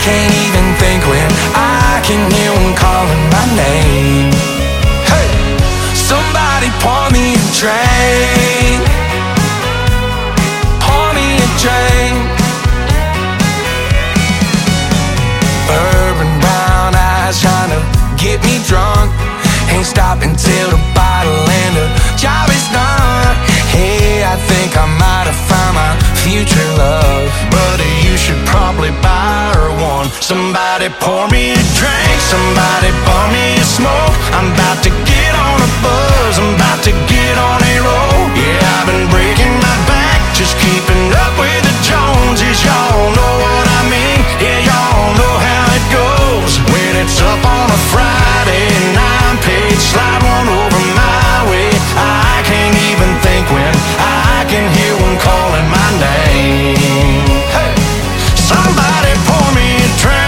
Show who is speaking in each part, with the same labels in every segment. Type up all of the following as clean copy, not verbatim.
Speaker 1: can't even think when I can hear one calling my name. Hey, somebody pour me a drink. Pour me a drink. Bourbon brown eyes trying to get me drunk. Ain't stopping till the bottle and the job is done. Hey, I think I might have found my future love, but you should probably buy her one. Somebody pour me a drink, somebody pour me a smoke. I'm about to get on a buzz, I'm about to get on a roll. Yeah, I've been breaking my back, just keeping up with the Joneses. Y'all know what I mean, yeah, y'all know how it goes. When it's up on a Friday and I'm paid, slide one over my way. I can't even think when I can hear one calling my name. Hey, somebody pour me a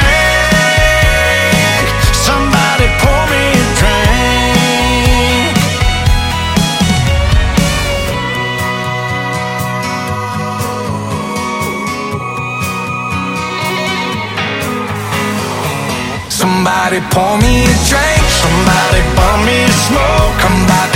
Speaker 1: drink. Somebody pour me a drink. Somebody pour me a drink. Somebody pour me a smoke. I'm about